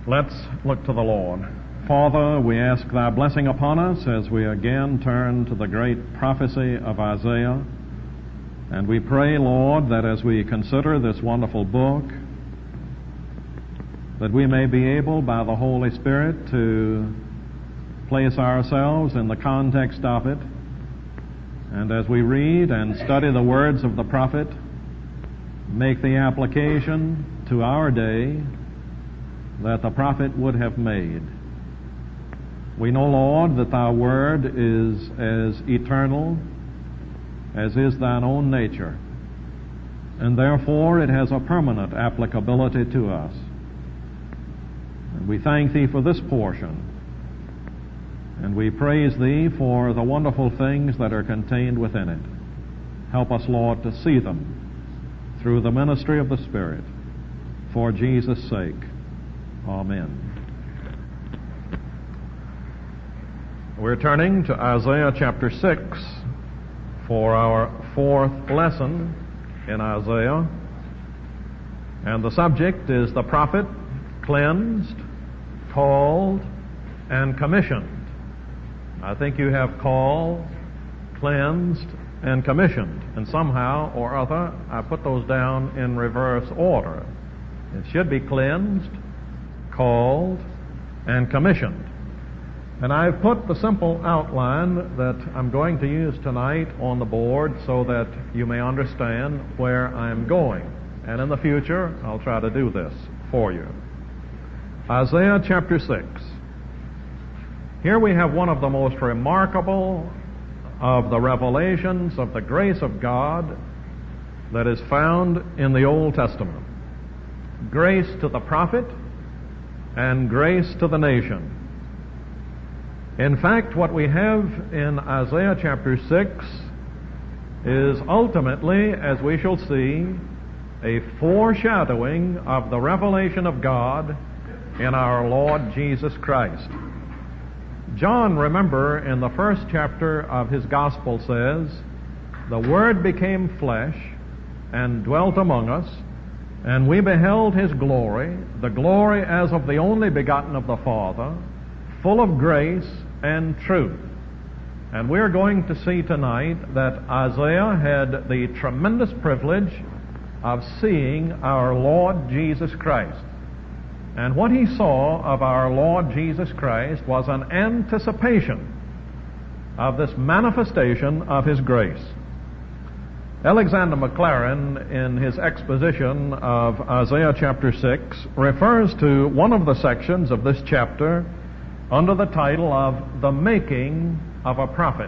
Let's look to the Lord. Father, we ask Thy blessing upon us as we again turn to the great prophecy of Isaiah. And we pray, Lord, that as we consider this wonderful book, that we may be able, by the Holy Spirit, to place ourselves in the context of it. And as we read and study the words of the prophet, make the application to our day that the prophet would have made. We know, Lord, that Thy word is as eternal as is Thine own nature, and therefore it has a permanent applicability to us. And we thank Thee for this portion, and we praise Thee for the wonderful things that are contained within it. Help us, Lord, to see them through the ministry of the Spirit, for Jesus' sake. Amen. We're turning to Isaiah chapter 6 for our fourth lesson in Isaiah. And the subject is the prophet cleansed, called, and commissioned. I think you have called, cleansed, and commissioned. And somehow or other, I put those down in reverse order. It should be cleansed, called, and commissioned. And I've put the simple outline that I'm going to use tonight on the board so that you may understand where I'm going. And in the future, I'll try to do this for you. Isaiah chapter 6. Here we have one of the most remarkable of the revelations of the grace of God that is found in the Old Testament. Grace to the prophet and grace to the nation. In fact, what we have in Isaiah chapter 6 is ultimately, as we shall see, a foreshadowing of the revelation of God in our Lord Jesus Christ. John, remember, in the first chapter of his gospel says, "The Word became flesh and dwelt among us, and we beheld His glory, the glory as of the only begotten of the Father, full of grace and truth." And we're going to see tonight that Isaiah had the tremendous privilege of seeing our Lord Jesus Christ. And what he saw of our Lord Jesus Christ was an anticipation of this manifestation of His grace. Alexander Maclaren, in his exposition of Isaiah chapter 6, refers to one of the sections of this chapter under the title of The Making of a Prophet.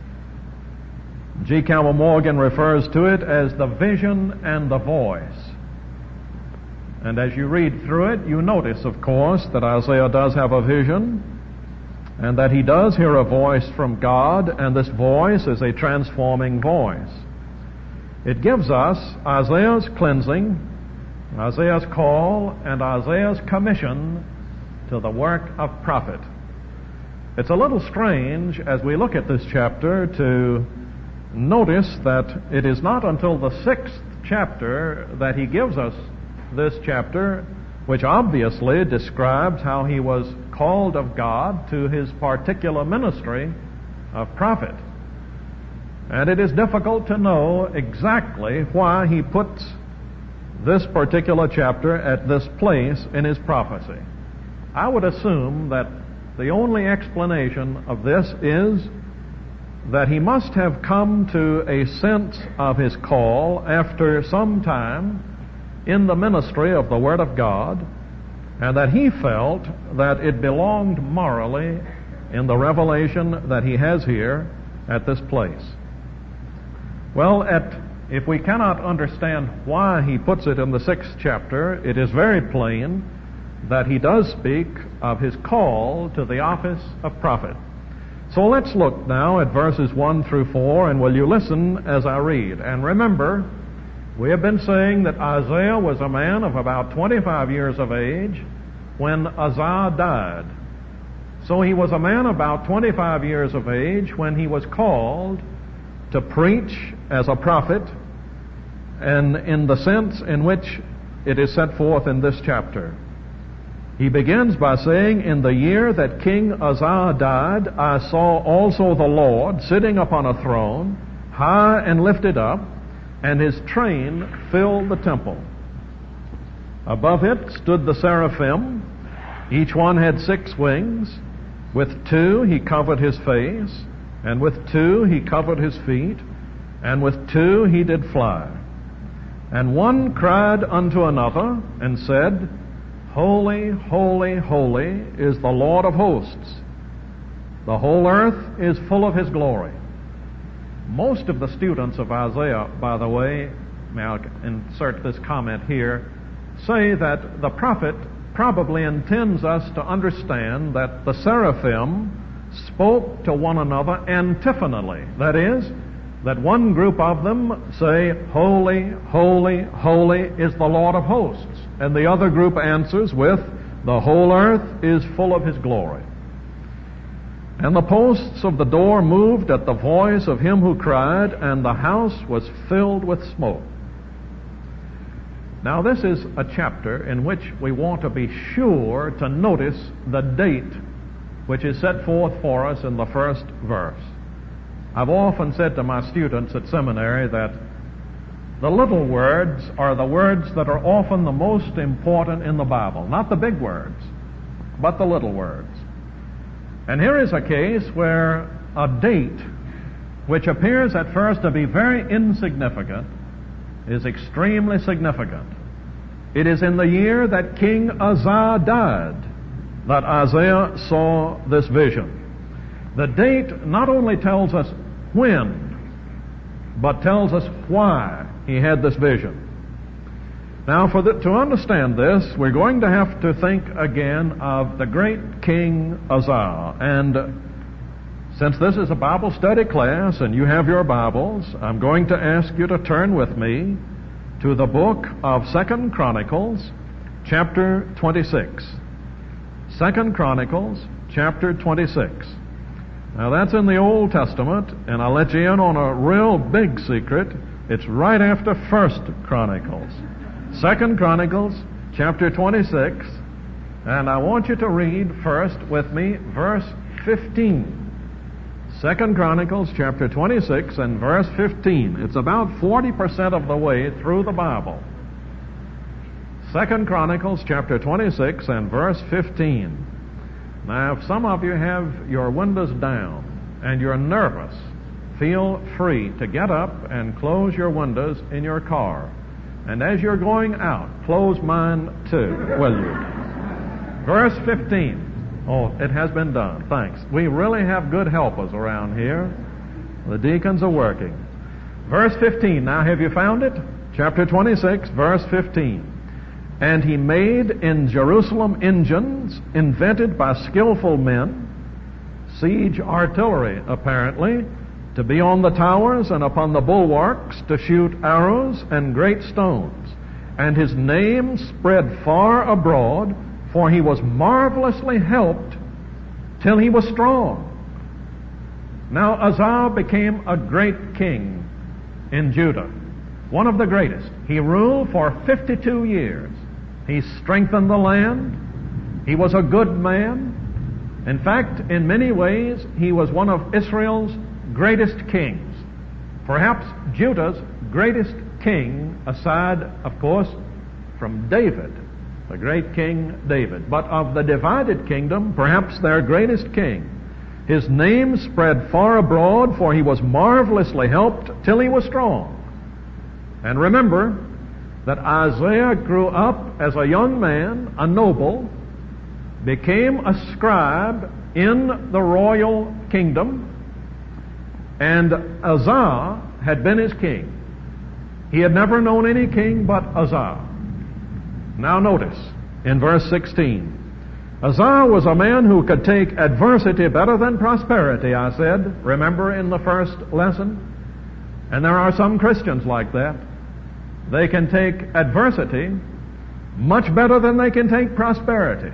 G. Campbell Morgan refers to it as the vision and the voice. And as you read through it, you notice, of course, that Isaiah does have a vision, and that he does hear a voice from God, and this voice is a transforming voice. It gives us Isaiah's cleansing, Isaiah's call, and Isaiah's commission to the work of prophet. It's a little strange as we look at this chapter to notice that it is not until the 6th chapter that he gives us this chapter, which obviously describes how he was called of God to his particular ministry of prophet. And it is difficult to know exactly why he puts this particular chapter at this place in his prophecy. I would assume that the only explanation of this is that he must have come to a sense of his call after some time in the ministry of the Word of God, and that he felt that it belonged morally in the revelation that he has here at this place. Well, if we cannot understand why he puts it in the 6th chapter, it is very plain that he does speak of his call to the office of prophet. So let's look now at verses 1 through 4, and will you listen as I read? And remember, we have been saying that Isaiah was a man of about 25 years of age when Uzziah died. So he was a man about 25 years of age when he was called to preach as a prophet, and in the sense in which it is set forth in this chapter. He begins by saying, "In the year that King Uzziah died, I saw also the Lord sitting upon a throne, high and lifted up, and his train filled the temple. Above it stood the seraphim. Each one had 6 wings. With 2 he covered his face, and with 2 he covered his feet, and with 2 he did fly. And one cried unto another, and said, Holy, holy, holy is the Lord of hosts. The whole earth is full of his glory." Most of the students of Isaiah, by the way, may I insert this comment here, say that the prophet probably intends us to understand that the seraphim spoke to one another antiphonally. That is, that one group of them say, "Holy, holy, holy is the Lord of hosts," and the other group answers with, "The whole earth is full of his glory." And the posts of the door moved at the voice of him who cried, and the house was filled with smoke. Now, this is a chapter in which we want to be sure to notice the date which is set forth for us in the first verse. I've often said to my students at seminary that the little words are the words that are often the most important in the Bible. Not the big words, but the little words. And here is a case where a date which appears at first to be very insignificant is extremely significant. It is in the year that King Uzziah died that Isaiah saw this vision. The date not only tells us when, but tells us why he had this vision. Now, to understand this, we're going to have to think again of the great King Uzziah. And since this is a Bible study class and you have your Bibles, I'm going to ask you to turn with me to the book of 2 Chronicles, chapter 26. 2 Chronicles, chapter 26. Now, that's in the Old Testament, and I'll let you in on a real big secret. It's right after 1 Chronicles. 2 Chronicles, chapter 26, and I want you to read first with me verse 15. 2 Chronicles, chapter 26, and verse 15. It's about 40% of the way through the Bible. 2 Chronicles, chapter 26, and verse 15. Now, if some of you have your windows down and you're nervous, feel free to get up and close your windows in your car. And as you're going out, close mine too, will you? Verse 15. Oh, it has been done. Thanks. We really have good helpers around here. The deacons are working. Verse 15. Now, have you found it? Chapter 26, verse 15. "And he made in Jerusalem engines invented by skillful men," siege artillery apparently, "to be on the towers and upon the bulwarks, to shoot arrows and great stones. And his name spread far abroad, for he was marvelously helped till he was strong." Now, Uzziah became a great king in Judah, one of the greatest. He ruled for 52 years. He strengthened the land. He was a good man. In fact, in many ways, he was one of Israel's greatest kings. Perhaps Judah's greatest king, aside, of course, from David, the great King David. But of the divided kingdom, perhaps their greatest king. His name spread far abroad, for he was marvelously helped till he was strong. And remember that Isaiah grew up as a young man, a noble, became a scribe in the royal kingdom, and Uzziah had been his king. He had never known any king but Uzziah. Now notice, in verse 16, Uzziah was a man who could take adversity better than prosperity, I said, remember in the first lesson? And there are some Christians like that. They can take adversity much better than they can take prosperity.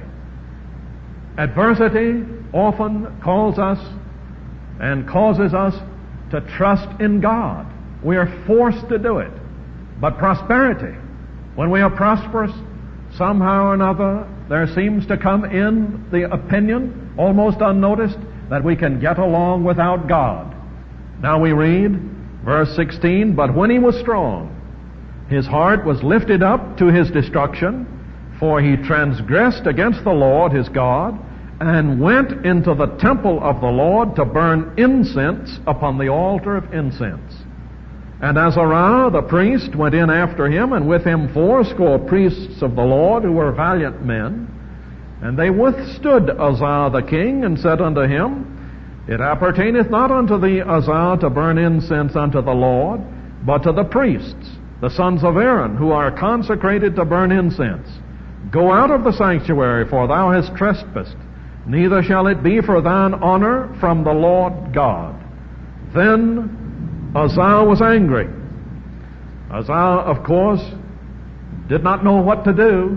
Adversity often calls us and causes us to trust in God. We are forced to do it. But prosperity, when we are prosperous, somehow or another, there seems to come in the opinion, almost unnoticed, that we can get along without God. Now we read, verse 16, "But when he was strong, his heart was lifted up to his destruction, for he transgressed against the Lord his God, and went into the temple of the Lord to burn incense upon the altar of incense. And Azariah the priest went in after him, and with him 80 priests of the Lord, who were valiant men. And they withstood Uzziah the king, and said unto him, It appertaineth not unto thee, Uzziah, to burn incense unto the Lord, but to the priests, the sons of Aaron, who are consecrated to burn incense. Go out of the sanctuary, for thou hast trespassed. Neither shall it be for thine honor from the Lord God. Then Uzziah was angry. Uzziah, of course, did not know what to do,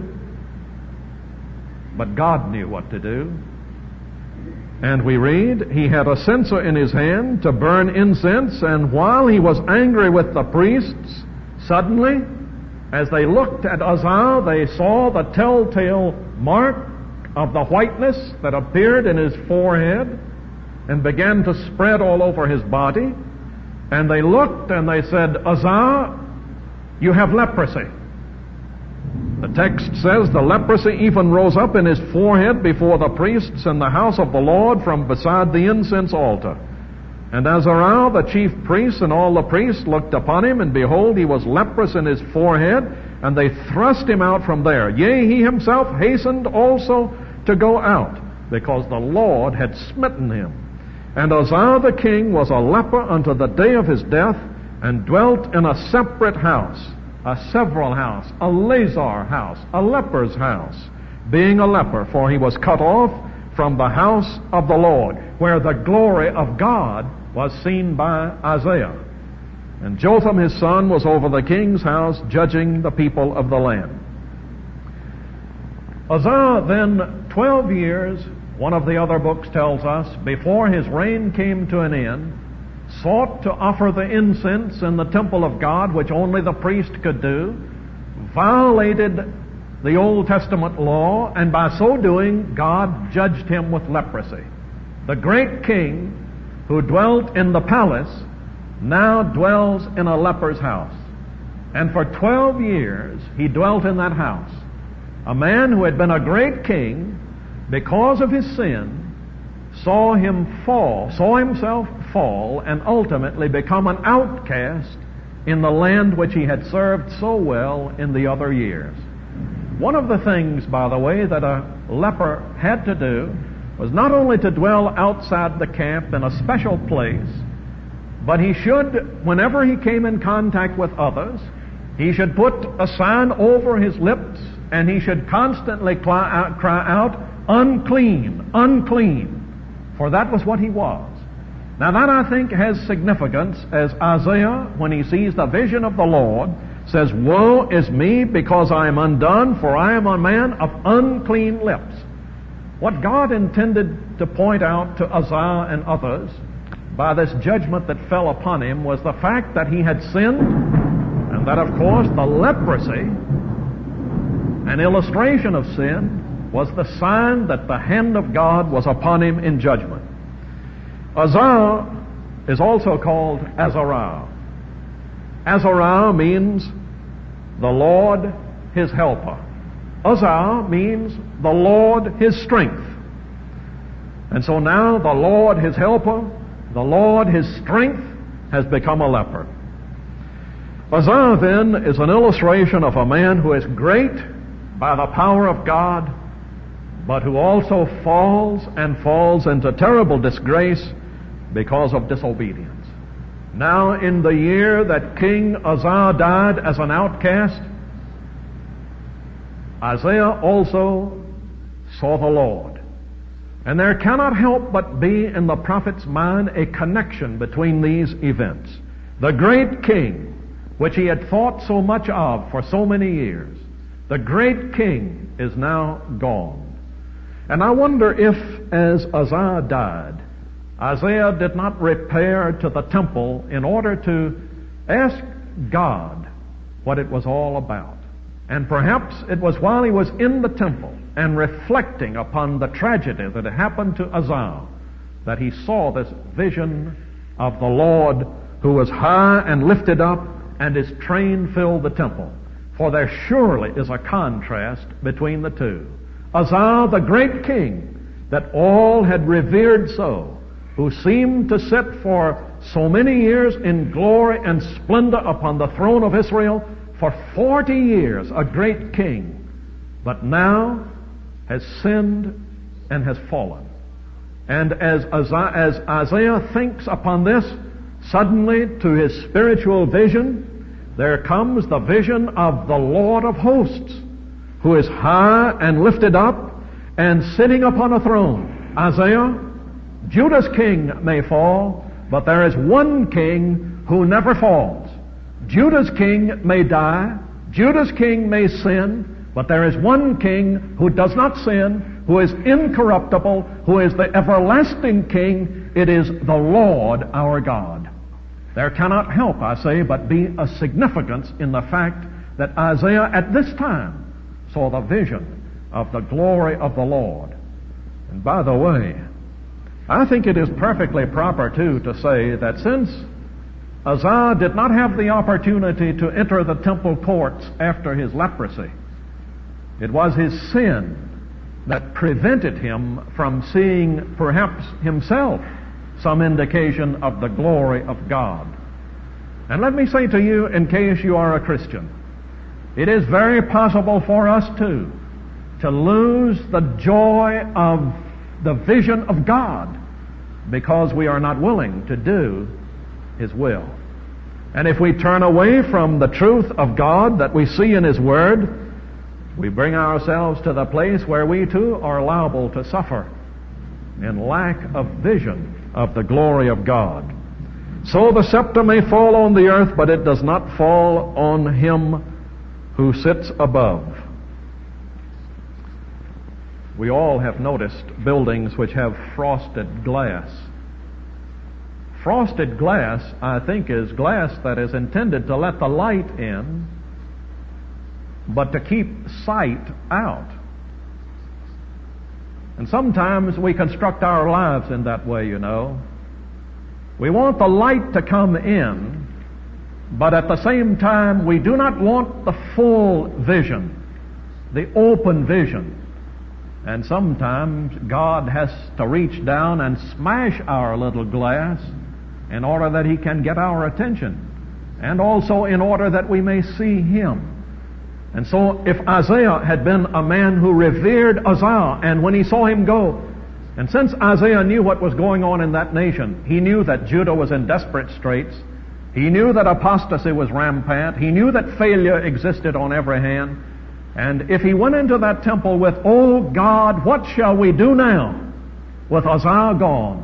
but God knew what to do. And we read, he had a censer in his hand to burn incense, and while he was angry with the priests, suddenly, as they looked at Uzziah, they saw the telltale mark of the whiteness that appeared in his forehead and began to spread all over his body. And they looked and they said, Uzziah, you have leprosy. The text says the leprosy even rose up in his forehead before the priests in the house of the Lord from beside the incense altar. And Azariah, the chief priest, and all the priests looked upon him, and behold, he was leprous in his forehead, and they thrust him out from there. Yea, he himself hastened also to go out, because the Lord had smitten him. And Uzziah the king was a leper unto the day of his death, and dwelt in a separate house, a several house, a lazar house, a leper's house, being a leper, for he was cut off from the house of the Lord, where the glory of God was seen by Isaiah. And Jotham his son was over the king's house, judging the people of the land. Uzziah then 12 years, one of the other books tells us, before his reign came to an end, sought to offer the incense in the temple of God, which only the priest could do, violated the Old Testament law, and by so doing, God judged him with leprosy. The great king who dwelt in the palace now dwells in a leper's house. And for 12 years he dwelt in that house. A man who had been a great king, because of his sin, saw himself fall, and ultimately become an outcast in the land which he had served so well in the other years. One of the things, by the way, that a leper had to do was not only to dwell outside the camp in a special place, but he should, whenever he came in contact with others, he should put a sign over his lips, and he should constantly cry out, unclean, unclean, for that was what he was. Now that, I think, has significance, as Isaiah, when he sees the vision of the Lord, says, Woe is me, because I am undone, for I am a man of unclean lips. What God intended to point out to Uzziah and others by this judgment that fell upon him was the fact that he had sinned, and that, of course, the leprosy, an illustration of sin, was the sign that the hand of God was upon him in judgment. Uzziah is also called Azariah. Azariah means the Lord his helper. Uzziah means the Lord his strength. And so now the Lord his helper, the Lord his strength, has become a leper. Uzziah then is an illustration of a man who is great by the power of God, but who also falls into terrible disgrace because of disobedience. Now, in the year that King Uzziah died as an outcast, Isaiah also saw the Lord. And there cannot help but be in the prophet's mind a connection between these events. The great king, which he had thought so much of for so many years, the great king is now gone. And I wonder if, as Uzziah died, Isaiah did not repair to the temple in order to ask God what it was all about. And perhaps it was while he was in the temple and reflecting upon the tragedy that had happened to Uzziah that he saw this vision of the Lord who was high and lifted up, and his train filled the temple. For there surely is a contrast between the two. Uzziah, the great king that all had revered so, who seemed to sit for so many years in glory and splendor upon the throne of Israel, for 40 years a great king, but now has sinned and has fallen. And as Isaiah thinks upon this, suddenly to his spiritual vision, there comes the vision of the Lord of hosts, who is high and lifted up and sitting upon a throne. Isaiah, Judah's king may fall, but there is one king who never falls. Judah's king may die, Judah's king may sin, but there is one king who does not sin, who is incorruptible, who is the everlasting king. It is the Lord our God. There cannot help, I say, but be a significance in the fact that Isaiah at this time saw the vision of the glory of the Lord. And by the way, I think it is perfectly proper, too, to say that since Uzziah did not have the opportunity to enter the temple courts after his leprosy, it was his sin that prevented him from seeing perhaps himself some indication of the glory of God. And let me say to you, in case you are a Christian, it is very possible for us too to lose the joy of the vision of God because we are not willing to do His will. And if we turn away from the truth of God that we see in His Word, we bring ourselves to the place where we too are liable to suffer in lack of vision of the glory of God. So the scepter may fall on the earth, but it does not fall on Him who sits above. We all have noticed buildings which have frosted glass. Frosted glass, I think, is glass that is intended to let the light in, but to keep sight out. And sometimes we construct our lives in that way, you know. We want the light to come in, but at the same time we do not want the full vision, the open vision. And sometimes God has to reach down and smash our little glass in order that He can get our attention, and also in order that we may see Him. And so if Isaiah had been a man who revered Uzziah, and when he saw him go, and since Isaiah knew what was going on in that nation, he knew that Judah was in desperate straits, he knew that apostasy was rampant, he knew that failure existed on every hand, and if he went into that temple with, "Oh God, what shall we do now with Uzziah gone?"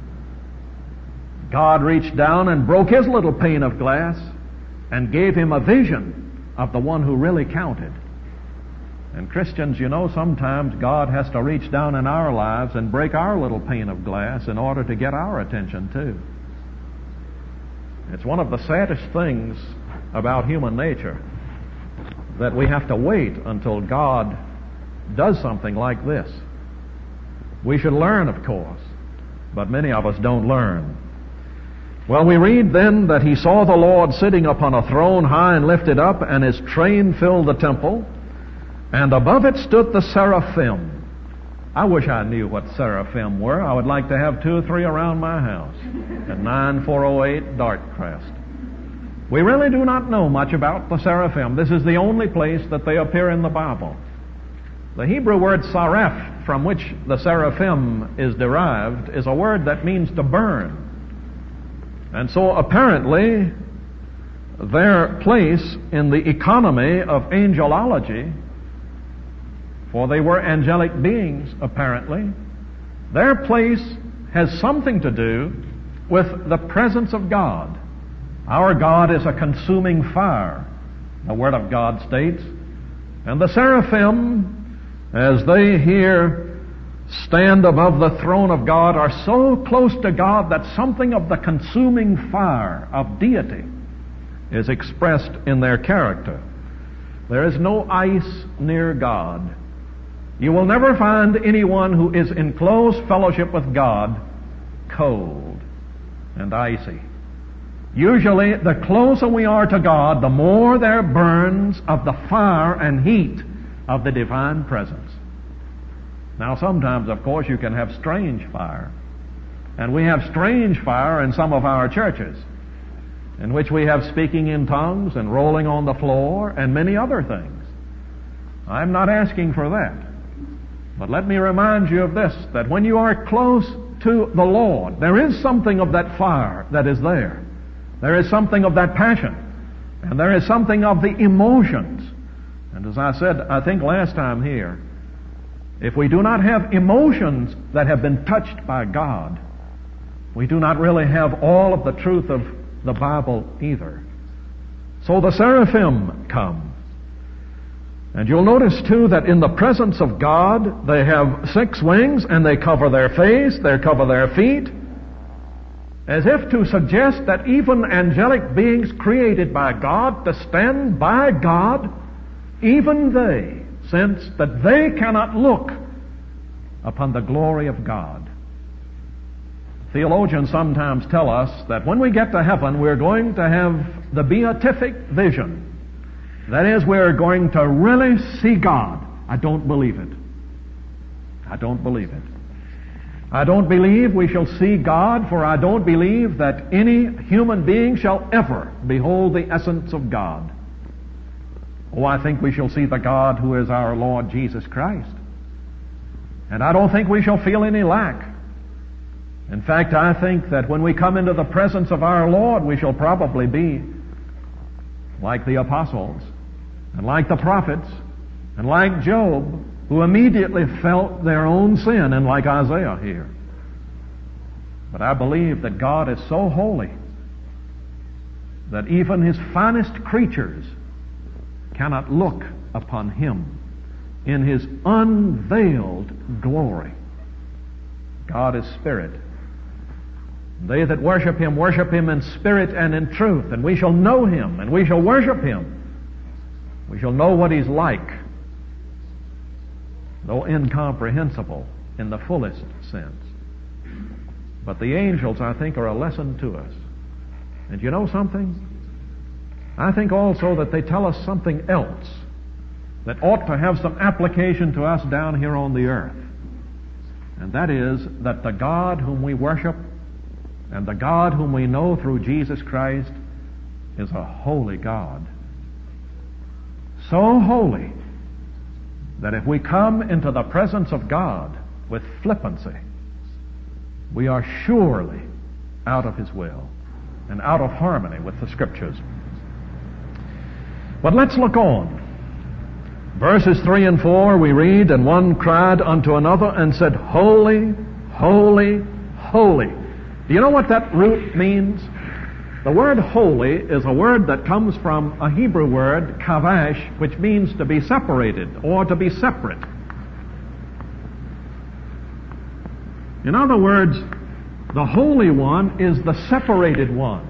God reached down and broke his little pane of glass and gave him a vision of the one who really counted. And Christians, you know, sometimes God has to reach down in our lives and break our little pane of glass in order to get our attention too. It's one of the saddest things about human nature that we have to wait until God does something like this. We should learn, of course, but many of us don't learn. Well, we read then that he saw the Lord sitting upon a throne high and lifted up, and his train filled the temple, and above it stood the seraphim. I wish I knew what seraphim were. I would like to have 2 or 3 around my house at 9408 Dartcrest. We really do not know much about the seraphim. This is the only place that they appear in the Bible. The Hebrew word saraph, from which the seraphim is derived, is a word that means to burn. And so apparently their place in the economy of angelology, for they were angelic beings apparently, their place has something to do with the presence of God. Our God is a consuming fire, the Word of God states. And the seraphim, as they here stand above the throne of God, are so close to God that something of the consuming fire of deity is expressed in their character. There is no ice near God. You will never find anyone who is in close fellowship with God cold and icy. Usually, the closer we are to God, the more there burns of the fire and heat of the divine presence. Now, sometimes, of course, you can have strange fire. And we have strange fire in some of our churches, in which we have speaking in tongues and rolling on the floor and many other things. I'm not asking for that. But let me remind you of this, that when you are close to the Lord, there is something of that fire that is there. There is something of that passion. And there is something of the emotions. And as I said, I think last time here, if we do not have emotions that have been touched by God, we do not really have all of the truth of the Bible either. So the seraphim come. And you'll notice too that in the presence of God, they have 6 wings, and they cover their face, they cover their feet, as if to suggest that even angelic beings created by God to stand by God, even they sense that they cannot look upon the glory of God. Theologians sometimes tell us that when we get to heaven, we're going to have the beatific vision. That is, we're going to really see God. I don't believe it. I don't believe it. I don't believe we shall see God, for I don't believe that any human being shall ever behold the essence of God. Oh, I think we shall see the God who is our Lord Jesus Christ. And I don't think we shall feel any lack. In fact, I think that when we come into the presence of our Lord, we shall probably be like the apostles, and like the prophets, and like Job, who immediately felt their own sin, and like Isaiah here. But I believe that God is so holy that even His finest creatures cannot look upon Him in His unveiled glory. God is spirit. They that worship Him in spirit and in truth, and we shall know Him, and we shall worship Him. We shall know what He's like, though incomprehensible in the fullest sense. But the angels, I think, are a lesson to us. And you know something? I think also that they tell us something else that ought to have some application to us down here on the earth. And that is that the God whom we worship and the God whom we know through Jesus Christ is a holy God. So holy that if we come into the presence of God with flippancy, we are surely out of His will and out of harmony with the Scriptures. But let's look on. Verses 3 and 4 we read, "And one cried unto another and said, Holy, holy, holy." Do you know what that root means? The word holy is a word that comes from a Hebrew word, kavash, which means to be separated or to be separate. In other words, the Holy One is the separated one.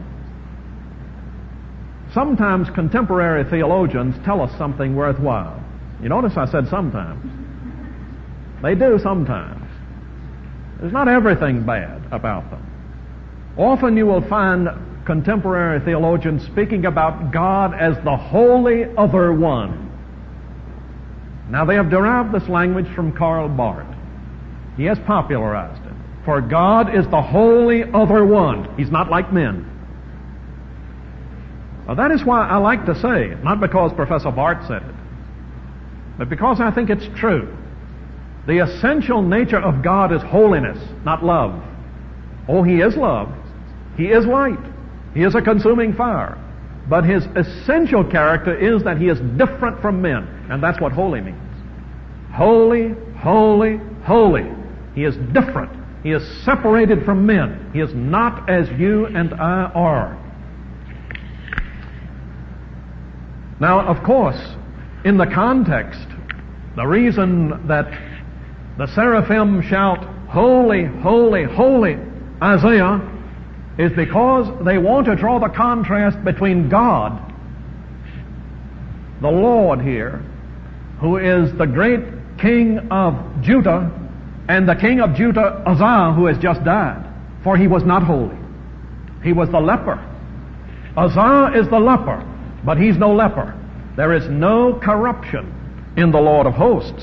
Sometimes contemporary theologians tell us something worthwhile. You notice I said sometimes. They do sometimes. There's not everything bad about them. Often you will find contemporary theologians speaking about God as the Holy Other One. Now they have derived this language from Karl Barth. He has popularized it. For God is the Holy Other One. He's not like men. Well, that is why I like to say, not because Professor Barth said it, but because I think it's true. The essential nature of God is holiness, not love. Oh, He is love. He is light. He is a consuming fire. But His essential character is that He is different from men. And that's what holy means. Holy, holy, holy. He is different. He is separated from men. He is not as you and I are. Now, of course, in the context, the reason that the seraphim shout, Holy, holy, holy, Isaiah, is because they want to draw the contrast between God the Lord here, who is the great king of Judah, and the king of Judah, Uzziah, who has just died, for he was not holy. He was the leper. Uzziah is the leper, but he's no leper. There is no corruption in the Lord of hosts.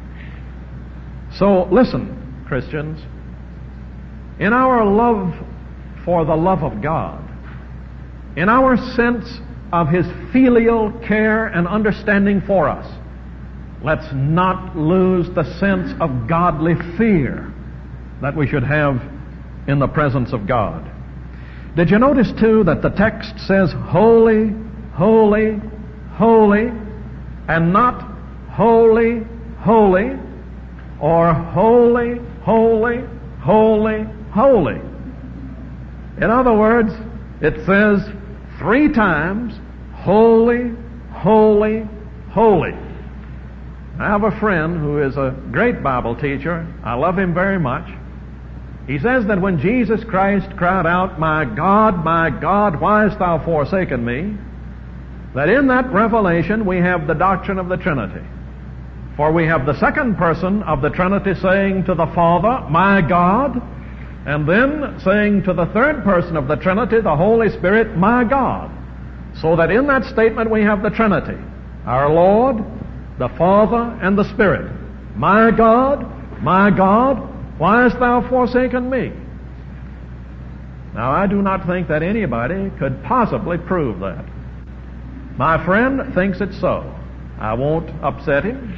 So listen, Christians, in our love for the love of God, in our sense of His filial care and understanding for us, let's not lose the sense of godly fear that we should have in the presence of God. Did you notice, too, that the text says, holy, holy, holy, and not holy, holy, or holy, holy, holy, holy? In other words, it says 3 times, holy, holy, holy. I have a friend who is a great Bible teacher. I love him very much. He says that when Jesus Christ cried out, my God, why hast thou forsaken me?" that in that revelation we have the doctrine of the Trinity. For we have the second person of the Trinity saying to the Father, "My God," and then saying to the third person of the Trinity, the Holy Spirit, "My God." So that in that statement we have the Trinity, our Lord, the Father, and the Spirit. My God, why hast thou forsaken me?" Now, I do not think that anybody could possibly prove that. My friend thinks it's so. I won't upset him.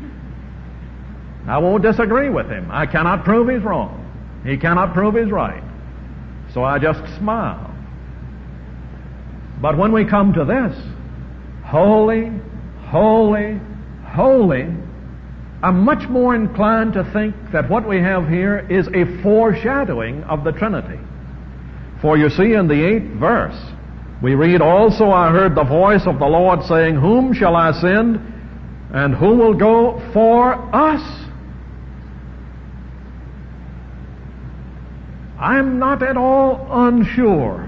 I won't disagree with him. I cannot prove he's wrong. He cannot prove he's right. So I just smile. But when we come to this, holy, holy, holy, I'm much more inclined to think that what we have here is a foreshadowing of the Trinity. For you see, in the 8th verse, we read, "Also I heard the voice of the Lord saying, Whom shall I send, and who will go for us?" I'm not at all unsure.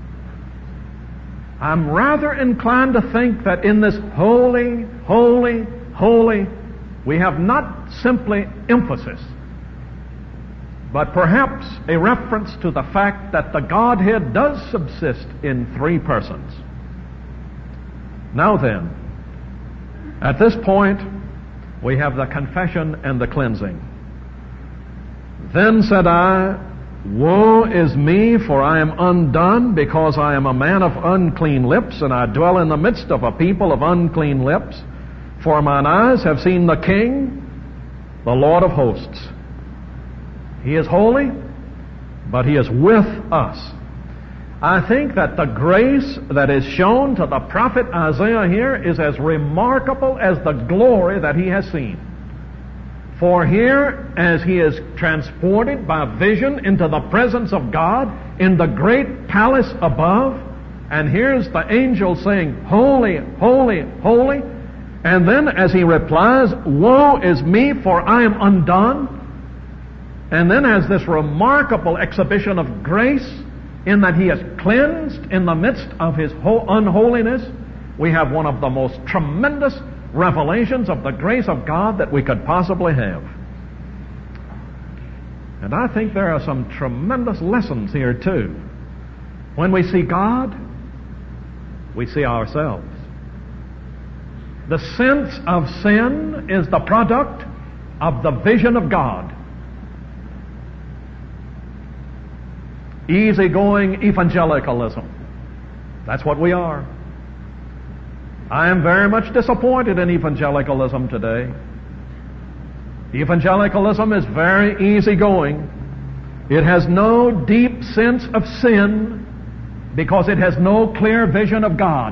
I'm rather inclined to think that in this holy, holy, holy, we have not simply emphasis, but perhaps a reference to the fact that the Godhead does subsist in 3 persons. Now then, at this point, we have the confession and the cleansing. "Then said I, Woe is me, for I am undone, because I am a man of unclean lips, and I dwell in the midst of a people of unclean lips. For mine eyes have seen the King, the Lord of hosts." He is holy, but He is with us. I think that the grace that is shown to the prophet Isaiah here is as remarkable as the glory that he has seen. For here, as he is transported by vision into the presence of God in the great palace above, and here's the angel saying, "Holy, holy, holy," and then as he replies, "Woe is me, for I am undone," and then has this remarkable exhibition of grace in that he is cleansed in the midst of his unholiness, we have one of the most tremendous revelations of the grace of God that we could possibly have. And I think there are some tremendous lessons here too. When we see God, we see ourselves. The sense of sin is the product of the vision of God. Easygoing evangelicalism. That's what we are. I am very much disappointed in evangelicalism today. Evangelicalism is very easygoing. It has no deep sense of sin because it has no clear vision of God.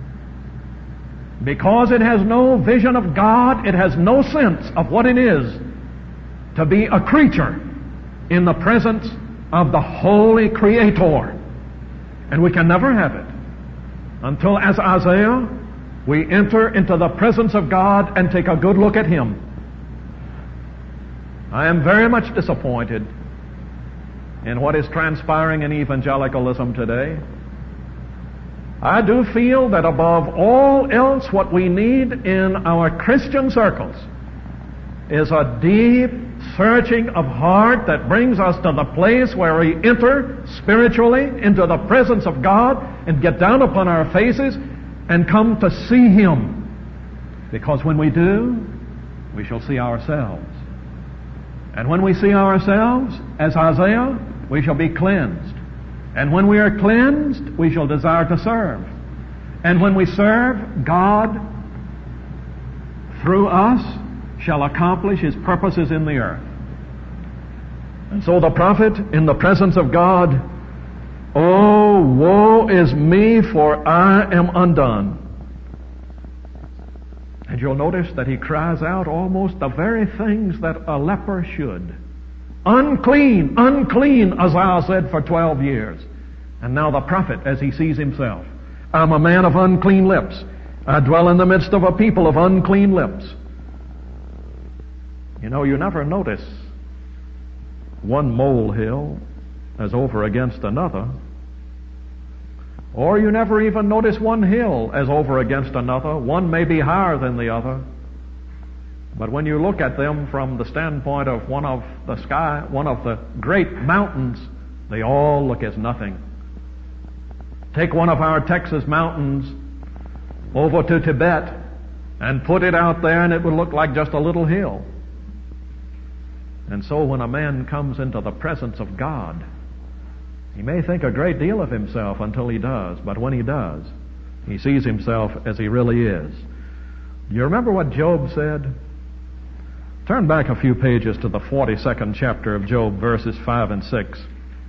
Because it has no vision of God, it has no sense of what it is to be a creature in the presence of the Holy Creator. And we can never have it until, as Isaiah, we enter into the presence of God and take a good look at Him. I am very much disappointed in what is transpiring in evangelicalism today. I do feel that above all else what we need in our Christian circles is a deep searching of heart that brings us to the place where we enter spiritually into the presence of God and get down upon our faces and come to see Him. Because when we do, we shall see ourselves. And when we see ourselves, as Isaiah, we shall be cleansed. And when we are cleansed, we shall desire to serve. And when we serve, God, through us, shall accomplish His purposes in the earth. And so the prophet, in the presence of God, "Oh, woe is me, for I am undone." And you'll notice that he cries out almost the very things that a leper should. "Unclean, unclean," Isaiah said for 12 years. And now the prophet, as he sees himself, "I'm a man of unclean lips. I dwell in the midst of a people of unclean lips." You know, you never notice one molehill as over against another. Or you never even notice one hill as over against another. One may be higher than the other. But when you look at them from the standpoint of one of the great mountains, they all look as nothing. Take one of our Texas mountains over to Tibet and put it out there and it would look like just a little hill. And so when a man comes into the presence of God, he may think a great deal of himself until he does, but when he does, he sees himself as he really is. Do you remember what Job said? Turn back a few pages to the 42nd chapter of Job, verses 5 and 6.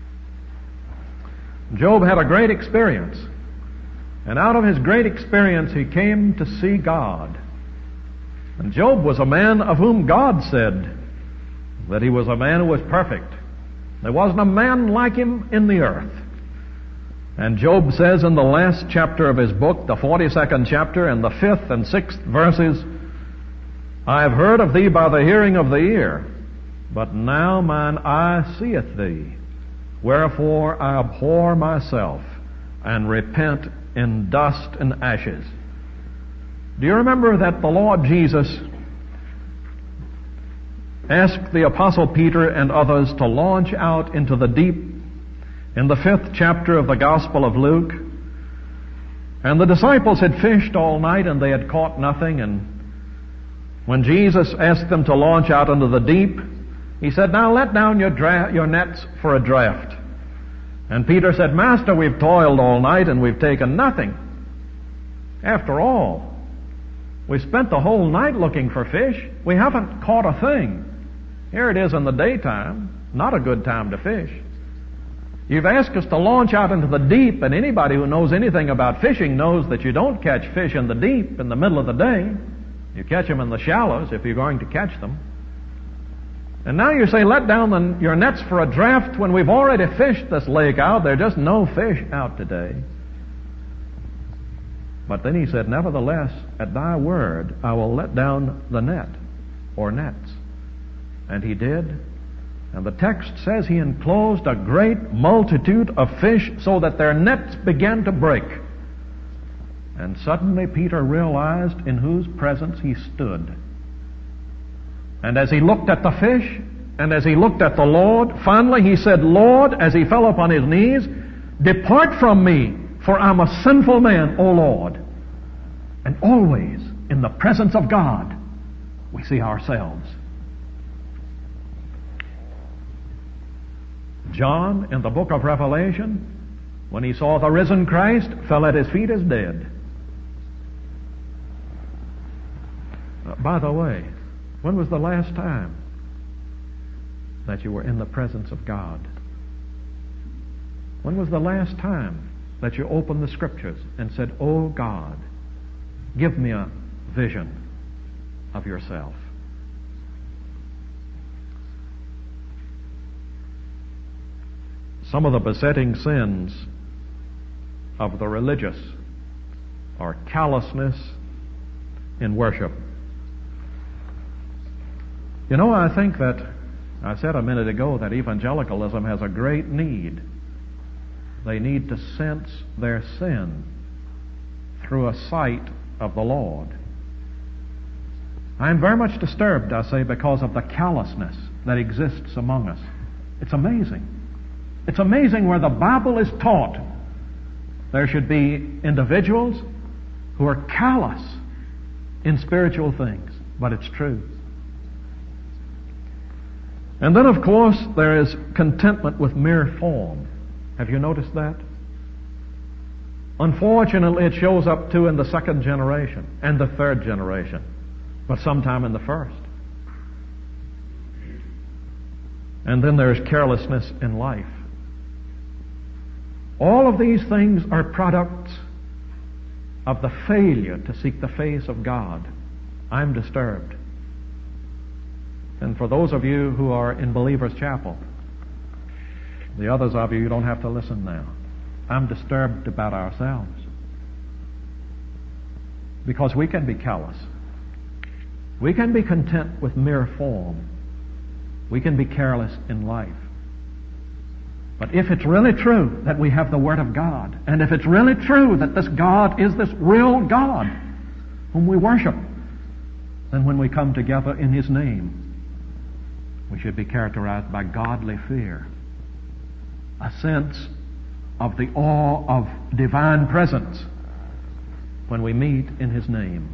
Job had a great experience, and out of his great experience he came to see God. And Job was a man of whom God said that he was a man who was perfect. There wasn't a man like him in the earth. And Job says in the last chapter of his book, the 42nd chapter, and the 5th and 6th verses, "I have heard of thee by the hearing of the ear, but now mine eye seeth thee. Wherefore I abhor myself, and repent in dust and ashes." Do you remember that the Lord Jesus asked the Apostle Peter and others to launch out into the deep in the 5th chapter of the Gospel of Luke? And the disciples had fished all night and they had caught nothing, and when Jesus asked them to launch out into the deep, He said, "Now let down your nets for a draught." And Peter said, "Master, we've toiled all night and we've taken nothing. After all, we spent the whole night looking for fish. We haven't caught a thing. Here it is in the daytime, not a good time to fish. You've asked us to launch out into the deep, and anybody who knows anything about fishing knows that you don't catch fish in the deep in the middle of the day. You catch them in the shallows if you're going to catch them. And now you say, let down your nets for a draft when we've already fished this lake out. There's just no fish out today." But then He said, "Nevertheless, at thy word, I will let down the net," or nets. And He did. And the text says He enclosed a great multitude of fish so that their nets began to break. And suddenly Peter realized in whose presence he stood. And as he looked at the fish, and as he looked at the Lord, finally he said, "Lord," as he fell upon his knees, "depart from me, for I'm a sinful man, O Lord." And always in the presence of God, we see ourselves. John, in the book of Revelation, when he saw the risen Christ, fell at His feet as dead. By the way, when was the last time that you were in the presence of God? When was the last time that you opened the Scriptures and said, "Oh God, give me a vision of yourself"? Some of the besetting sins of the religious are callousness in worship. You know, I think that, I said a minute ago that evangelicalism has a great need. They need to sense their sin through a sight of the Lord. I am very much disturbed, I say, because of the callousness that exists among us. It's amazing. It's amazing where the Bible is taught. There should be individuals who are callous in spiritual things, but it's truth. And then, of course, there is contentment with mere form. Have you noticed that? Unfortunately, it shows up too in the second generation and the third generation, but sometime in the first. And then there's carelessness in life. All of these things are products of the failure to seek the face of God. I'm disturbed. And for those of you who are in Believer's Chapel, the others of you don't have to listen now. I'm disturbed about ourselves. Because we can be callous. We can be content with mere form. We can be careless in life. But if it's really true that we have the Word of God, and if it's really true that this God is this real God whom we worship, then when we come together in His name, we should be characterized by godly fear, a sense of the awe of divine presence when we meet in His name.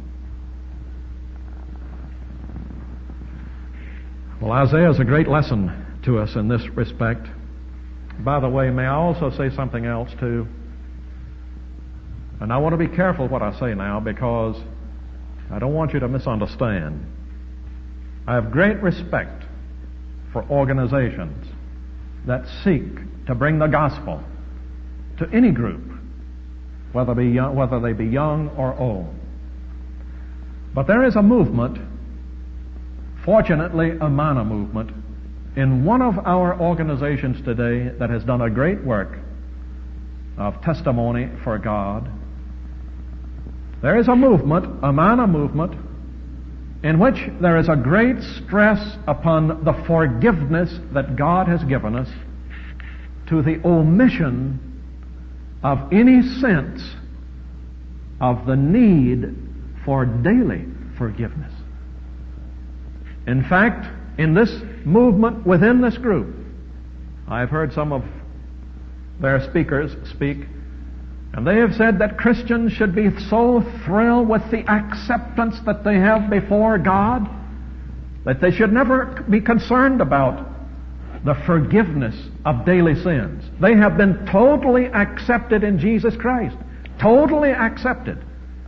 Well, Isaiah is a great lesson to us in this respect. By the way, may I also say something else too? And I want to be careful what I say now, because I don't want you to misunderstand. I have great respect for organizations that seek to bring the gospel to any group, whether they be young or old. But there is a movement, fortunately a minor movement, in one of our organizations today that has done a great work of testimony for God. There is a movement, a minor movement, in which there is a great stress upon the forgiveness that God has given us, to the omission of any sense of the need for daily forgiveness. In fact, in this movement within this group, I've heard some of their speakers speak, and they have said that Christians should be so thrilled with the acceptance that they have before God that they should never be concerned about the forgiveness of daily sins. They have been totally accepted in Jesus Christ. Totally accepted.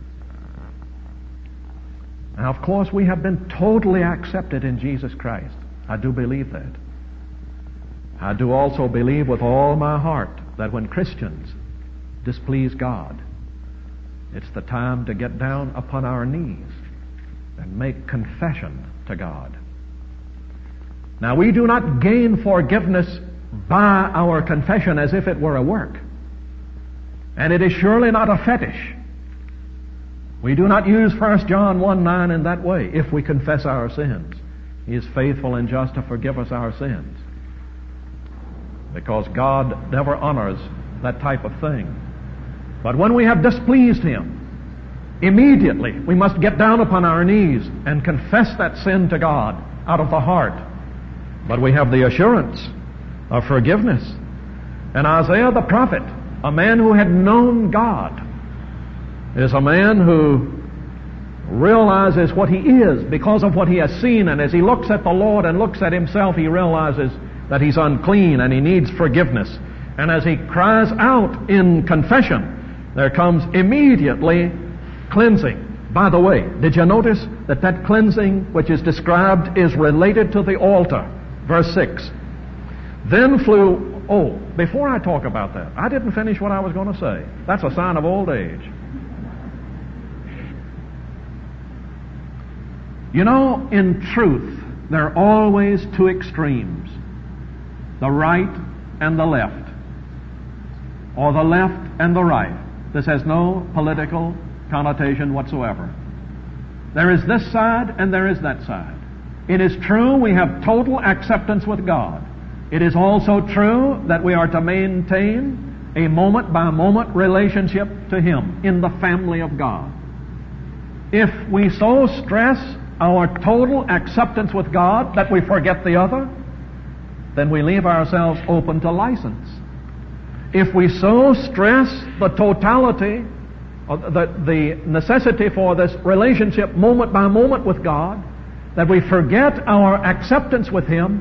Now, of course, we have been totally accepted in Jesus Christ. I do believe that. I do also believe with all my heart that when Christians displease God, it's the time to get down upon our knees and make confession to God. Now, we do not gain forgiveness by our confession as if it were a work. And it is surely not a fetish. We do not use 1 John 1:9 in that way. If we confess our sins, He is faithful and just to forgive us our sins. Because God never honors that type of thing. But when we have displeased Him, immediately we must get down upon our knees and confess that sin to God out of the heart. But we have the assurance of forgiveness. And Isaiah the prophet, a man who had known God, is a man who realizes what he is because of what he has seen, and as he looks at the Lord and looks at himself, he realizes that he's unclean and he needs forgiveness. And as he cries out in confession, there comes immediately cleansing. By the way, did you notice that that cleansing which is described is related to the altar? Verse 6. Then flew... Oh, before I talk about that, I didn't finish what I was going to say. That's a sign of old age. You know, in truth, there are always two extremes. The right and the left. Or the left and the right. This has no political connotation whatsoever. There is this side and there is that side. It is true we have total acceptance with God. It is also true that we are to maintain a moment-by-moment relationship to Him in the family of God. If we so stress our total acceptance with God that we forget the other, then we leave ourselves open to license. If we so stress the totality, the necessity for this relationship moment by moment with God, that we forget our acceptance with Him,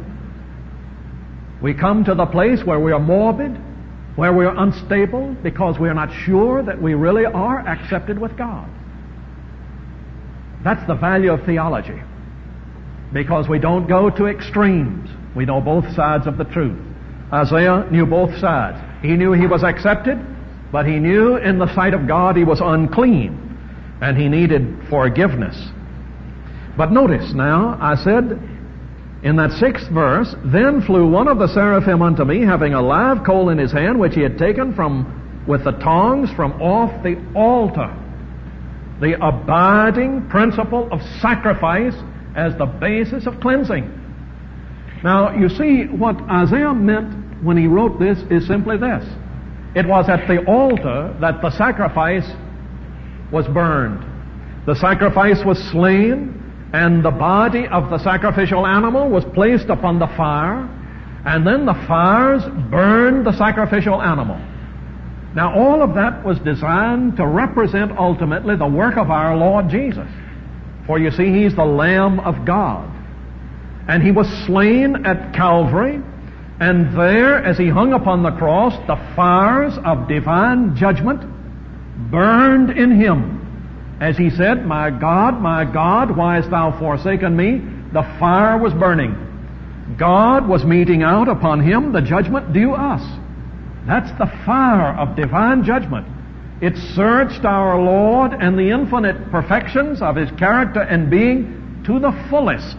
we come to the place where we are morbid, where we are unstable, because we are not sure that we really are accepted with God. That's the value of theology, because we don't go to extremes. We know both sides of the truth. Isaiah knew both sides. He knew he was accepted, but he knew in the sight of God he was unclean, and he needed forgiveness. But notice now, I said in that 6th verse, "Then flew one of the seraphim unto me, having a live coal in his hand, which he had taken with the tongs from off the altar." The abiding principle of sacrifice as the basis of cleansing. Now, you see, what Isaiah meant when he wrote this is simply this. It was at the altar that the sacrifice was burned. The sacrifice was slain, and the body of the sacrificial animal was placed upon the fire, and then the fires burned the sacrificial animal. Now, all of that was designed to represent ultimately the work of our Lord Jesus. For you see, He's the Lamb of God. And He was slain at Calvary, and there, as He hung upon the cross, the fires of divine judgment burned in Him. As He said, my God, why hast Thou forsaken me?" The fire was burning. God was meting out upon Him the judgment due us. That's the fire of divine judgment. It searched our Lord and the infinite perfections of His character and being to the fullest.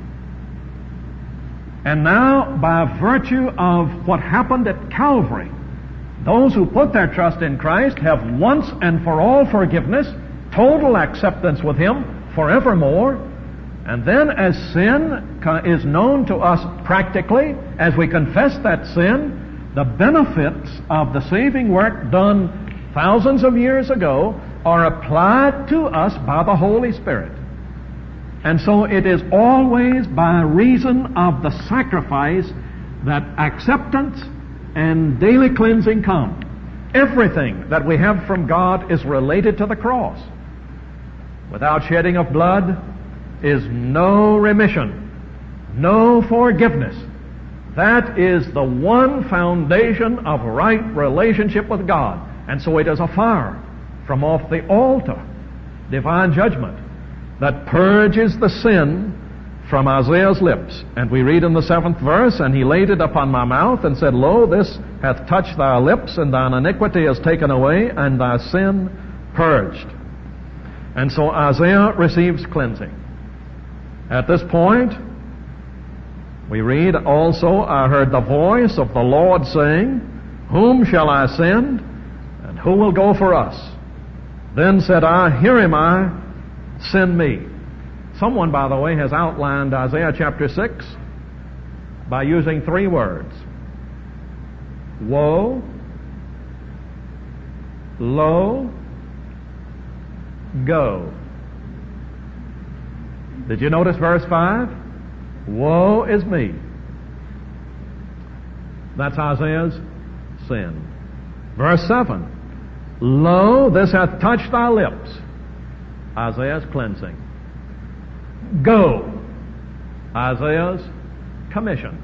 And now, by virtue of what happened at Calvary, those who put their trust in Christ have once and for all forgiveness, total acceptance with Him forevermore. And then as sin is known to us practically, as we confess that sin, the benefits of the saving work done thousands of years ago are applied to us by the Holy Spirit. And so it is always by reason of the sacrifice that acceptance and daily cleansing come. Everything that we have from God is related to the cross. Without shedding of blood is no remission, no forgiveness. That is the one foundation of right relationship with God. And so it is a fire from off the altar, divine judgment, that purges the sin from Isaiah's lips. And we read in the 7th verse, "And He laid it upon my mouth, and said, Lo, this hath touched thy lips, and thine iniquity is taken away, and thy sin purged." And so Isaiah receives cleansing. At this point, we read also, "I heard the voice of the Lord saying, Whom shall I send, and who will go for us? Then said I, Here am I, send me." Someone, by the way, has outlined Isaiah chapter 6 by using 3 words. Woe, lo, go. Did you notice verse 5? Woe is me. That's Isaiah's sin. Verse 7. Lo, this hath touched thy lips. Isaiah's cleansing. Go. Isaiah's commission.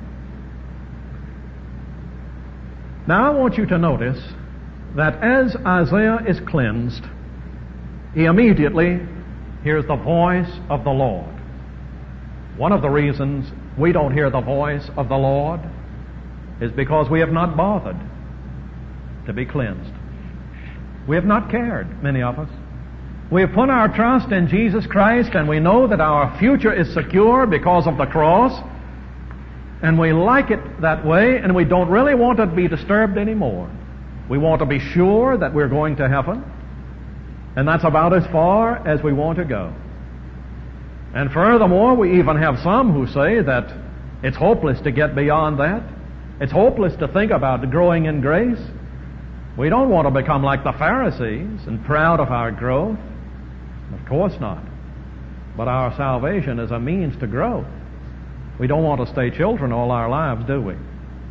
Now I want you to notice that as Isaiah is cleansed, he immediately hears the voice of the Lord. One of the reasons we don't hear the voice of the Lord is because we have not bothered to be cleansed. We have not cared, many of us. We have put our trust in Jesus Christ, and we know that our future is secure because of the cross, and we like it that way, and we don't really want to be disturbed anymore. We want to be sure that we're going to heaven, and that's about as far as we want to go. And furthermore, we even have some who say that it's hopeless to get beyond that. It's hopeless to think about growing in grace. We don't want to become like the Pharisees and proud of our growth. Of course not. But our salvation is a means to grow. We don't want to stay children all our lives, do we?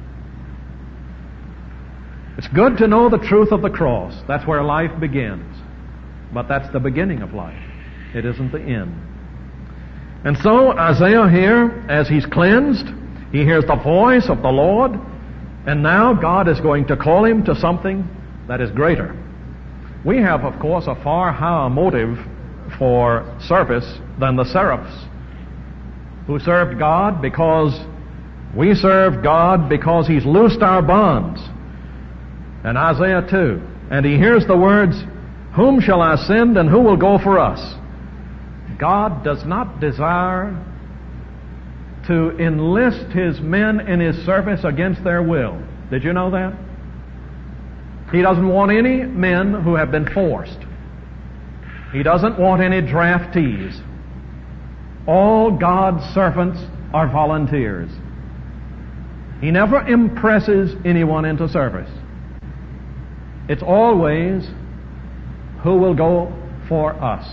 It's good to know the truth of the cross. That's where life begins. But that's the beginning of life. It isn't the end. And so Isaiah here, as he's cleansed, he hears the voice of the Lord, and now God is going to call him to something that is greater. We have, of course, a far higher motive for service than the seraphs, who served God because we serve God because he's loosed our bonds. And Isaiah too. And he hears the words, "Whom shall I send, and who will go for us?" God does not desire to enlist his men in his service against their will. Did you know that? He doesn't want any men who have been forced. He doesn't want any draftees. All God's servants are volunteers. He never impresses anyone into service. It's always, who will go for us?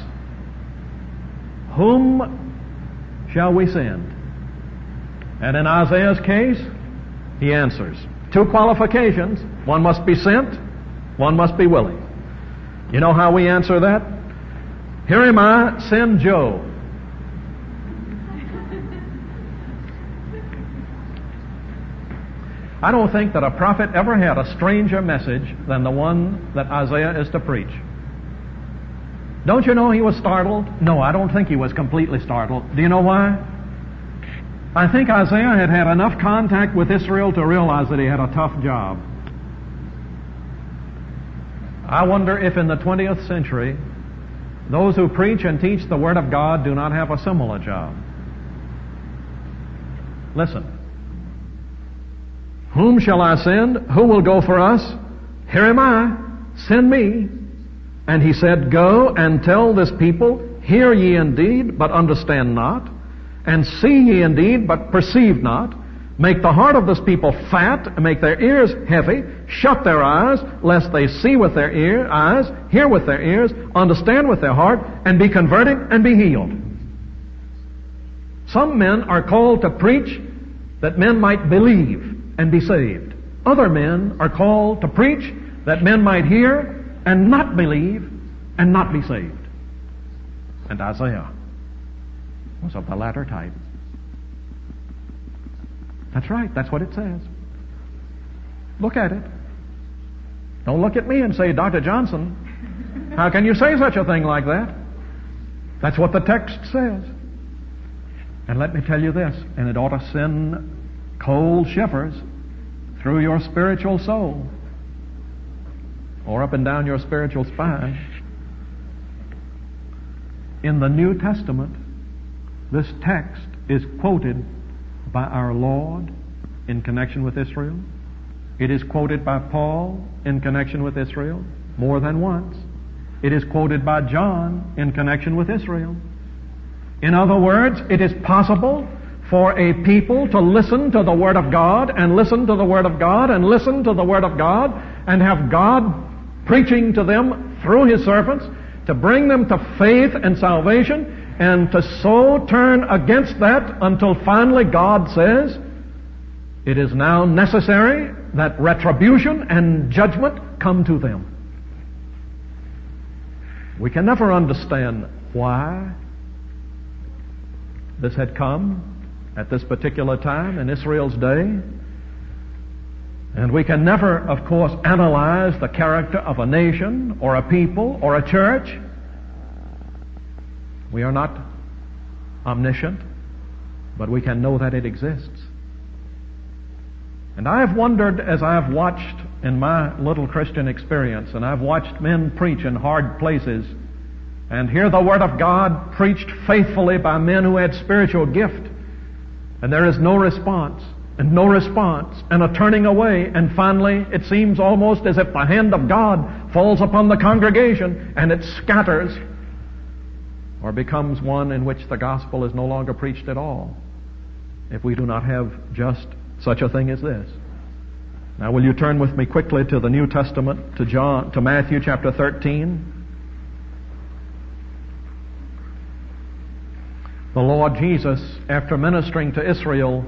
Whom shall we send? And in Isaiah's case, he answers. Two qualifications. One must be sent, one must be willing. You know how we answer that? "Here am I, send Joe." I don't think that a prophet ever had a stranger message than the one that Isaiah is to preach. Don't you know he was startled? No, I don't think he was completely startled. Do you know why? I think Isaiah had had enough contact with Israel to realize that he had a tough job. I wonder if in the 20th century, those who preach and teach the Word of God do not have a similar job. Listen. "Whom shall I send? Who will go for us? Here am I, send me." And he said, "Go and tell this people, hear ye indeed, but understand not, and see ye indeed, but perceive not. Make the heart of this people fat, and make their ears heavy, shut their eyes, lest they see with their eyes, hear with their ears, understand with their heart, and be converted and be healed." Some men are called to preach that men might believe and be saved. Other men are called to preach that men might hear and not believe and not be saved. And Isaiah was of the latter type. That's right, that's what it says. Look at it. Don't look at me and say, "Dr. Johnson, how can you say such a thing like that?" That's what the text says. And let me tell you this, and it ought to send cold shivers through your spiritual soul or up and down your spiritual spine. In the New Testament, this text is quoted by our Lord in connection with Israel. It is quoted by Paul in connection with Israel more than once. It is quoted by John in connection with Israel. In other words, it is possible for a people to listen to the Word of God and listen to the Word of God and listen to the Word of God and have God preaching to them through His servants to bring them to faith and salvation, and to so turn against that until finally God says, it is now necessary that retribution and judgment come to them. We can never understand why this had come at this particular time in Israel's day. And we can never, of course, analyze the character of a nation or a people or a church. We are not omniscient, but we can know that it exists. And I have wondered as I have watched in my little Christian experience, and I've watched men preach in hard places and hear the Word of God preached faithfully by men who had spiritual gift, and there is no response, and no response, and a turning away, and finally it seems almost as if the hand of God falls upon the congregation and it scatters or becomes one in which the gospel is no longer preached at all, if we do not have just such a thing as this. Now will you turn with me quickly to the New Testament, to Matthew chapter 13. The Lord Jesus, after ministering to Israel,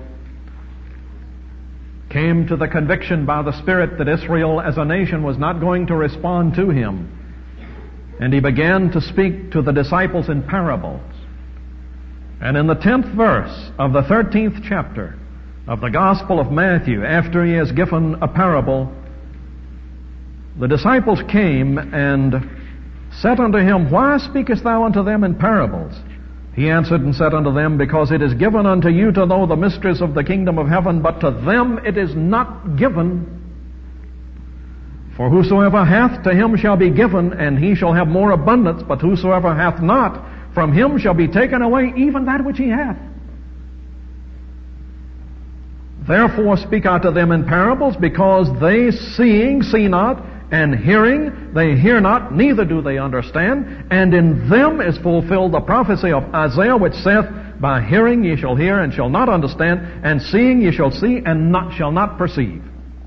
came to the conviction by the Spirit that Israel as a nation was not going to respond to Him. And He began to speak to the disciples in parables. And in the 10th verse of the 13th chapter of the Gospel of Matthew, after He has given a parable, the disciples came and said unto Him, Why speakest thou unto them in parables? He answered and said unto them, Because it is given unto you to know the mysteries of the kingdom of heaven, but to them it is not given. For whosoever hath, to him shall be given, and he shall have more abundance. But whosoever hath not, from him shall be taken away even that which he hath. Therefore speak I to them in parables, because they seeing see not, and hearing they hear not, neither do they understand. And in them is fulfilled the prophecy of Isaiah, which saith, By hearing ye shall hear, and shall not understand, and seeing ye shall see, and shall not perceive.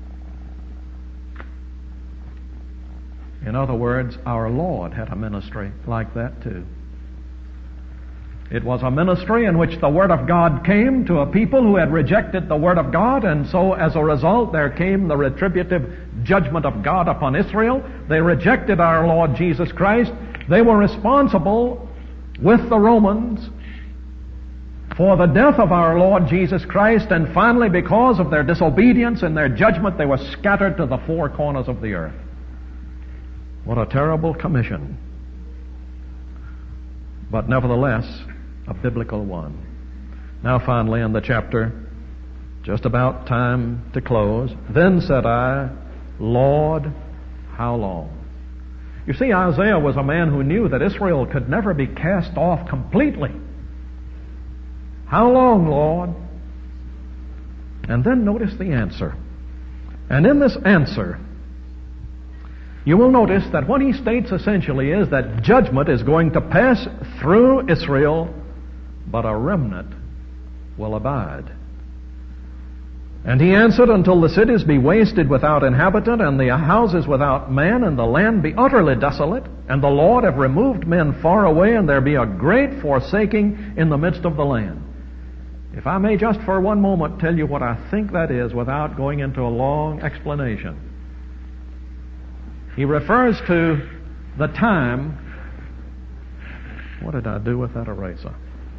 In other words, our Lord had a ministry like that too. It was a ministry in which the Word of God came to a people who had rejected the Word of God, and so as a result there came the retributive judgment of God upon Israel. They rejected our Lord Jesus Christ. They were responsible with the Romans for the death of our Lord Jesus Christ, and finally, because of their disobedience and their judgment, they were scattered to the four corners of the earth. What a terrible commission. But nevertheless, a biblical one. Now finally in the chapter, just about time to close, Then said I, Lord, how long? You see, Isaiah was a man who knew that Israel could never be cast off completely. How long, Lord? And then notice the answer. And in this answer, you will notice that what he states essentially is that judgment is going to pass through Israel, but a remnant will abide. And he answered, Until the cities be wasted without inhabitant, and the houses without man, and the land be utterly desolate, and the Lord have removed men far away, and there be a great forsaking in the midst of the land. If I may just for one moment tell you what I think that is without going into a long explanation. He refers to the time. What did I do with that eraser?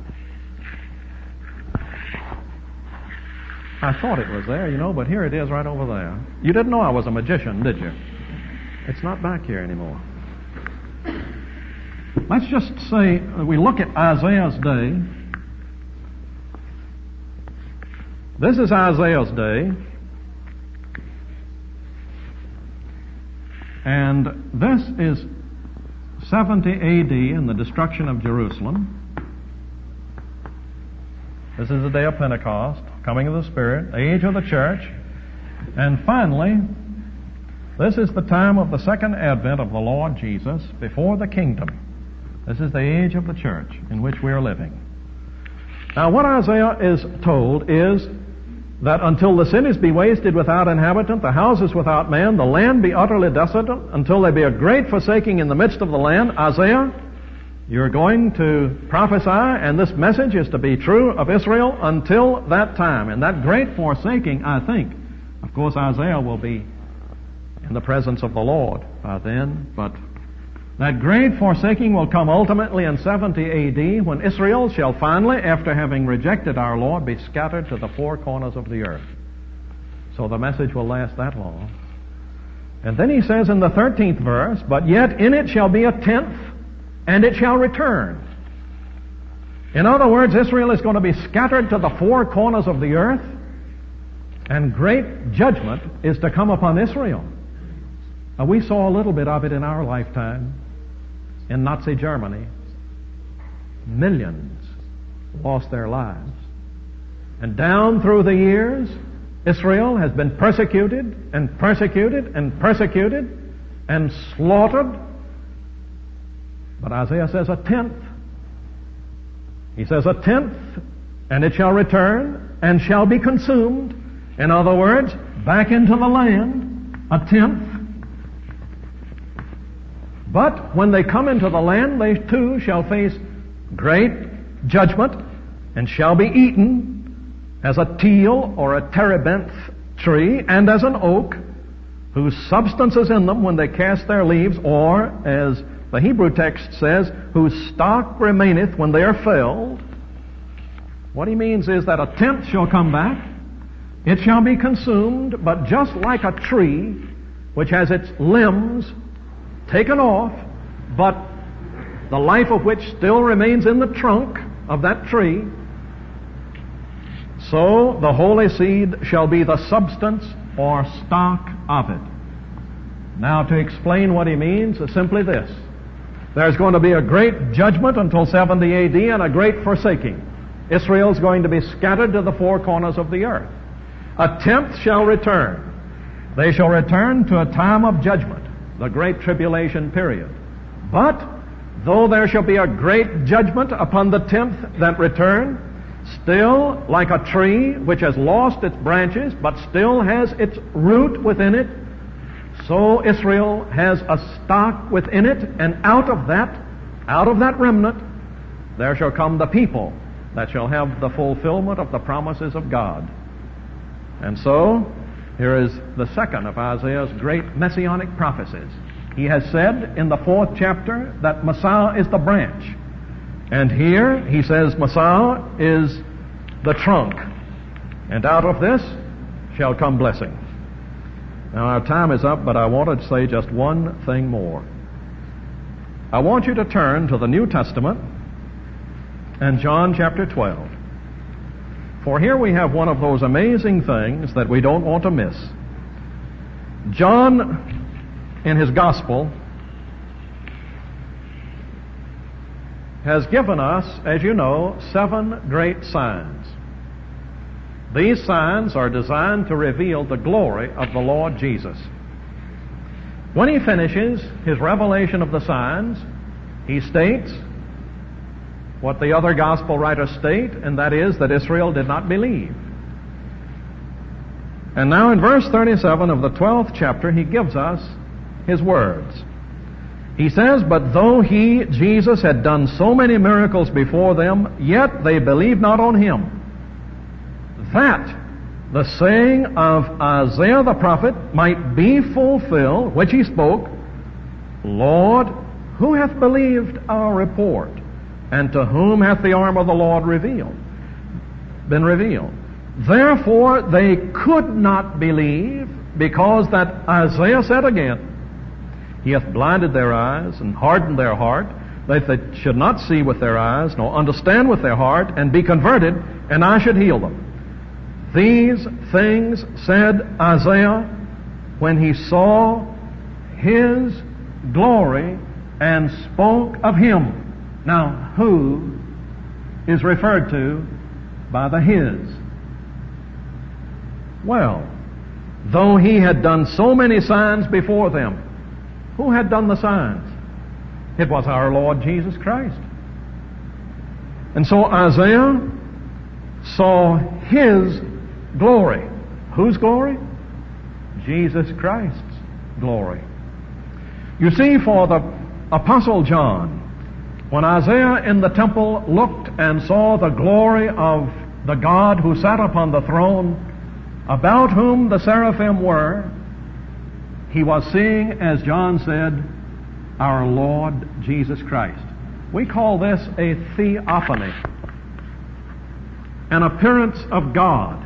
I thought it was there, but here it is right over there. You didn't know I was a magician, did you? It's not back here anymore. Let's just say we look at Isaiah's day. This is Isaiah's day. And this is 70 A.D. in the destruction of Jerusalem. This is the day of Pentecost, coming of the Spirit, the age of the church. And finally, this is the time of the second advent of the Lord Jesus before the kingdom. This is the age of the church in which we are living. Now, what Isaiah is told is that until the cities be wasted without inhabitant, the houses without man, the land be utterly desolate, until there be a great forsaking in the midst of the land. Isaiah, you're going to prophesy, and this message is to be true of Israel until that time. And that great forsaking, I think, of course, Isaiah will be in the presence of the Lord by then, but that great forsaking will come ultimately in 70 A.D. when Israel shall finally, after having rejected our Lord, be scattered to the four corners of the earth. So the message will last that long. And then he says in the 13th verse, But yet in it shall be a tenth, and it shall return. In other words, Israel is going to be scattered to the four corners of the earth, and great judgment is to come upon Israel. Now, we saw a little bit of it in our lifetime. In Nazi Germany, millions lost their lives. And down through the years, Israel has been persecuted and persecuted and persecuted and slaughtered. But Isaiah says a tenth. He says a tenth, and it shall return and shall be consumed. In other words, back into the land, a tenth. But when they come into the land, they too shall face great judgment and shall be eaten as a teal or a terebinth tree and as an oak, whose substance is in them when they cast their leaves, or, as the Hebrew text says, whose stock remaineth when they are felled. What he means is that a tenth shall come back. It shall be consumed, but just like a tree which has its limbs taken off, but the life of which still remains in the trunk of that tree, so the holy seed shall be the substance or stock of it. Now, to explain what he means is simply this. There's going to be a great judgment until 70 AD and a great forsaking. Israel's going to be scattered to the four corners of the earth. A tenth shall return. They shall return to a time of judgment, the great tribulation period. But though there shall be a great judgment upon the tenth that return, still, like a tree which has lost its branches but still has its root within it, so Israel has a stock within it, and out of that remnant, there shall come the people that shall have the fulfillment of the promises of God. And so, here is the second of Isaiah's great messianic prophecies. He has said in the 4th chapter that Messiah is the branch. And here he says Messiah is the trunk. And out of this shall come blessing. Now our time is up, but I wanted to say just one thing more. I want you to turn to the New Testament and John chapter 12. For here we have one of those amazing things that we don't want to miss. John, in his gospel, has given us, as you know, 7 great signs. These signs are designed to reveal the glory of the Lord Jesus. When he finishes his revelation of the signs, he states what the other gospel writers state, and that is that Israel did not believe. And now in verse 37 of the 12th chapter, he gives us his words. He says, "But though he, Jesus, had done so many miracles before them, yet they believed not on him. That the saying of Isaiah the prophet might be fulfilled, which he spoke, Lord, who hath believed our report? And to whom hath the arm of the Lord been revealed? Therefore they could not believe, because that Isaiah said again, He hath blinded their eyes and hardened their heart, that they should not see with their eyes, nor understand with their heart, and be converted, and I should heal them. These things said Isaiah when he saw his glory and spoke of him." Now, who is referred to by the his? Well, though he had done so many signs before them, who had done the signs? It was our Lord Jesus Christ. And so Isaiah saw his glory. Whose glory? Jesus Christ's glory. You see, for the Apostle John, when Isaiah in the temple looked and saw the glory of the God who sat upon the throne, about whom the seraphim were, he was seeing, as John said, our Lord Jesus Christ. We call this a theophany, an appearance of God.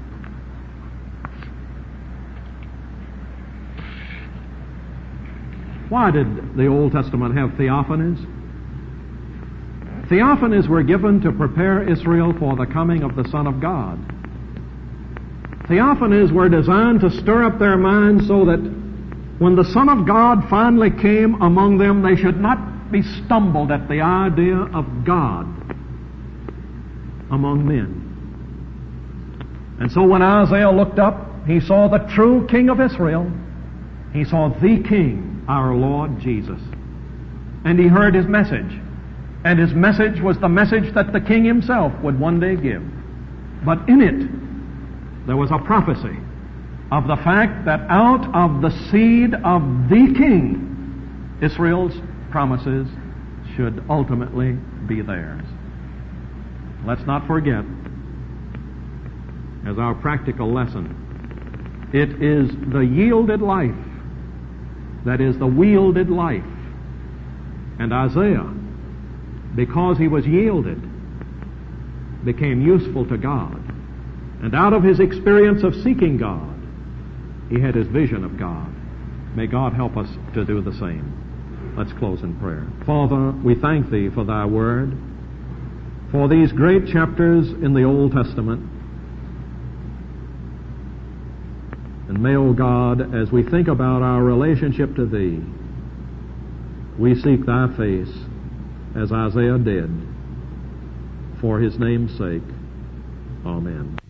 Why did the Old Testament have theophanies? Theophanies were given to prepare Israel for the coming of the Son of God. Theophanies were designed to stir up their minds so that when the Son of God finally came among them, they should not be stumbled at the idea of God among men. And so when Isaiah looked up, he saw the true King of Israel. He saw the King, our Lord Jesus. And he heard his message. And his message was the message that the King himself would one day give. But in it, there was a prophecy. of the fact that out of the seed of the King, Israel's promises should ultimately be theirs. Let's not forget, as our practical lesson, it is the yielded life that is the wielded life. And Isaiah, because he was yielded, became useful to God. And out of his experience of seeking God, he had his vision of God. May God help us to do the same. Let's close in prayer. Father, we thank Thee for Thy Word, for these great chapters in the Old Testament. And may, O God, as we think about our relationship to Thee, we seek Thy face as Isaiah did, for His name's sake. Amen.